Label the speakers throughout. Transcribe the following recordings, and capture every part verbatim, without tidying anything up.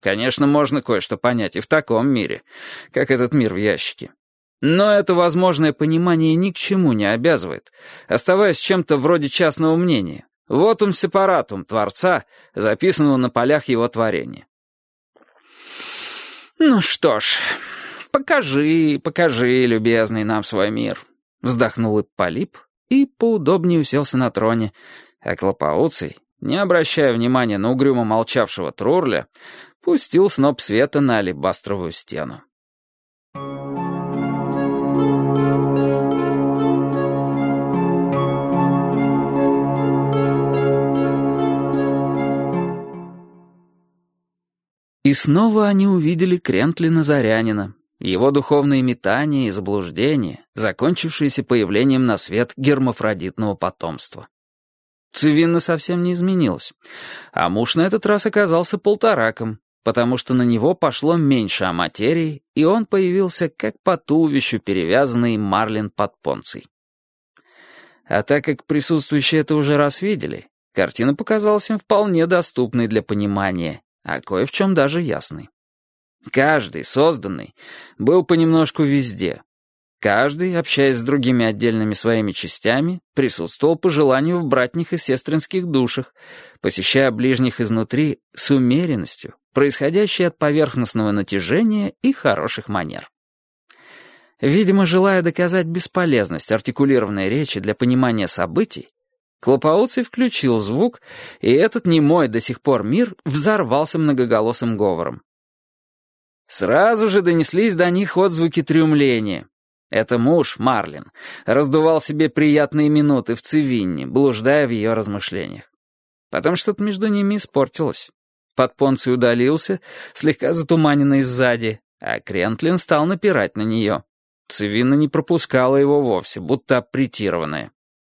Speaker 1: Конечно, можно кое-что понять и в таком мире, как этот мир в ящике. Но это возможное понимание ни к чему не обязывает, оставаясь чем-то вроде частного мнения. Вотум сепаратум Творца, записанного на полях его творения. «Ну что ж, покажи, покажи, любезный, нам свой мир», — вздохнул Ипполип и поудобнее уселся на троне, а Клопауций, не обращая внимания на угрюмо молчавшего Трурля, пустил сноп света на алебастровую стену. И снова они увидели Крентлина-Зарянина, его духовные метания и заблуждения, закончившиеся появлением на свет гермафродитного потомства. Цивинна совсем не изменилась, а муж на этот раз оказался полтораком, потому что на него пошло меньше о материи, и он появился как по туловищу перевязанный марлин под Понций. А так как присутствующие это уже раз видели, картина показалась им вполне доступной для понимания, а кое в чем даже ясный. Каждый, созданный, был понемножку везде. Каждый, общаясь с другими отдельными своими частями, присутствовал по желанию в братних и сестринских душах, посещая ближних изнутри с умеренностью, происходящей от поверхностного натяжения и хороших манер. Видимо, желая доказать бесполезность артикулированной речи для понимания событий, Клопауций включил звук, и этот немой до сих пор мир взорвался многоголосым говором. Сразу же донеслись до них отзвуки трюмления. Это муж, Марлин, раздувал себе приятные минуты в Цивинне, блуждая в ее размышлениях. Потом что-то между ними испортилось. Подпонций удалился, слегка затуманенный сзади, а Крентлин стал напирать на нее. Цивинна не пропускала его вовсе, будто аппретированная.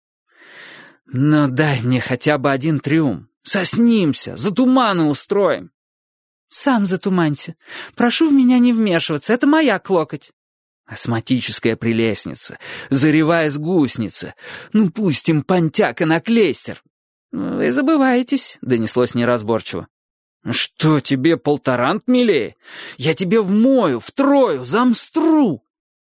Speaker 1: «Ну дай мне хотя бы один трюм. Соснимся, затуманы устроим».
Speaker 2: «Сам затуманься. Прошу в меня не вмешиваться, это моя клокоть».
Speaker 1: «Астматическая прелестница, заревая сгустница. Ну пустим понтяка на клейстер».
Speaker 2: «Вы забываетесь», — донеслось неразборчиво.
Speaker 1: «Что, тебе полторант милее? Я тебе вмою, втрою, замстру».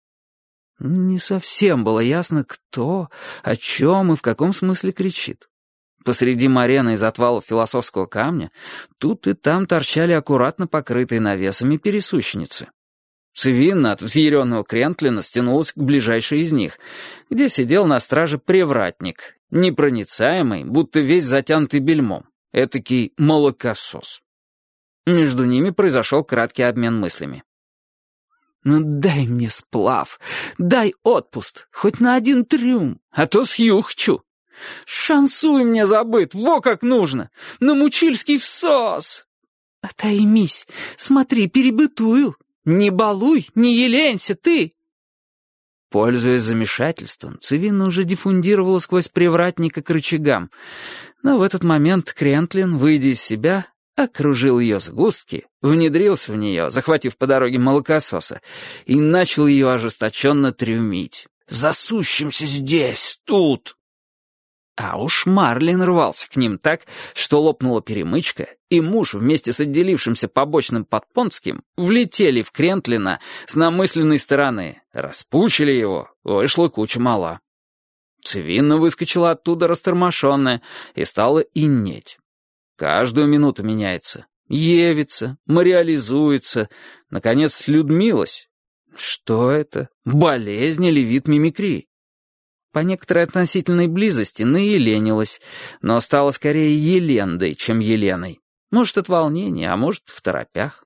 Speaker 1: Не совсем было ясно, кто, о чем и в каком смысле кричит. Посреди морены из отвалов философского камня тут и там торчали аккуратно покрытые навесами пересущницы. Цивинна от взъяренного Крентлина стянулась к ближайшей из них, где сидел на страже привратник, непроницаемый, будто весь затянутый бельмом, этакий молокосос. Между ними произошел краткий обмен мыслями.
Speaker 2: «Ну дай мне сплав, дай отпуск, хоть на один трюм, а то сьюхчу. Шансуй мне забыт, во как нужно, на мучильский всос. Отоймись, смотри, перебытую, не балуй, не еленься ты».
Speaker 1: Пользуясь замешательством, Цивинна уже диффундировала сквозь привратника к рычагам, но в этот момент Крентлин, выйдя из себя, окружил ее сгустки, внедрился в нее, захватив по дороге молокососа, и начал ее ожесточенно трюмить. «Засущимся здесь, тут!» А уж Марлин рвался к ним так, что лопнула перемычка, и муж вместе с отделившимся побочным Подпонским влетели в Крентлина с намысленной стороны, распучили его, вышла куча мала. Цивинна выскочила оттуда растормошенная и стала инеть. Каждую минуту меняется. Явится, материализуется, наконец слюдмилась. Что это? Болезнь или вид мимикрии? По некоторой относительной близости наеленилась, но стала скорее Елендой, чем Еленой. Может, от волнения, а может, в торопях.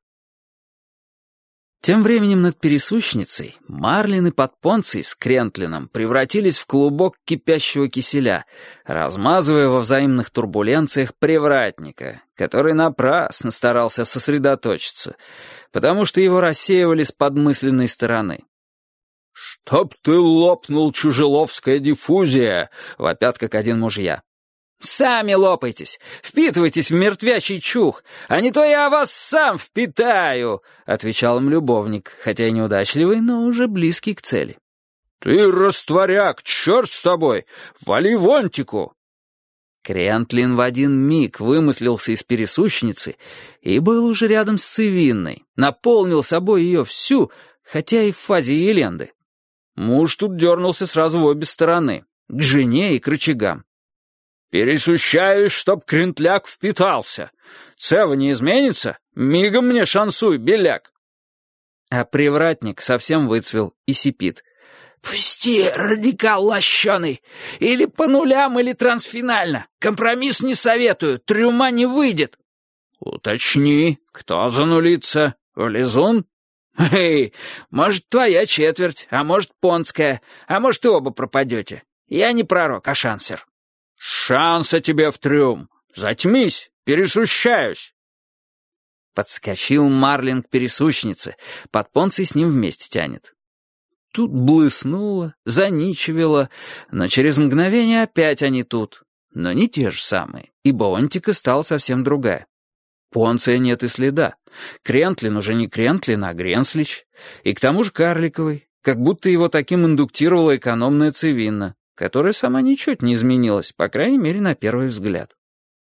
Speaker 1: Тем временем над пересущницей Марлин и Подпонций с Крентлином превратились в клубок кипящего киселя, размазывая во взаимных турбуленциях привратника, который напрасно старался сосредоточиться, потому что его рассеивали с подмысленной стороны. «Чтоб ты лопнул, чужеловская диффузия!» — вопят как один мужья. «Сами лопайтесь, впитывайтесь в мертвящий чух, а не то я вас сам впитаю», — отвечал им любовник, хотя и неудачливый, но уже близкий к цели. «Ты растворяк, черт с тобой, вали вонтику!» Крентлин в один миг вымыслился из пересущницы и был уже рядом с Цивинной, наполнил собой ее всю, хотя и в фазе Еленды. Муж тут дернулся сразу в обе стороны, к жене и к рычагам. «Пересущаюсь, чтоб крентляк впитался. Цева не изменится? Мигом мне шансуй, беляк!» А привратник совсем выцвел и сипит. «Пусти, радикал лощеный! Или по нулям, или трансфинально! Компромисс не советую, трюма не выйдет!» «Уточни, кто занулится? Влезун? Эй, может, твоя четверть, а может, понская, а может, и оба пропадете. Я не пророк, а шансер». «Шанса тебе в трюм! Затьмись, пересущаюсь!» Подскочил Марлин к пересущнице, под Понций с ним вместе тянет. Тут блыснуло, заничивело, но через мгновение опять они тут. Но не те же самые, ибо Онтика стала совсем другая. Понция нет и следа. Крентлин уже не Крентлин, а Гренслич. И к тому же карликовый, как будто его таким индуктировала экономная Цивинна, которая сама ничуть не изменилась, по крайней мере, на первый взгляд.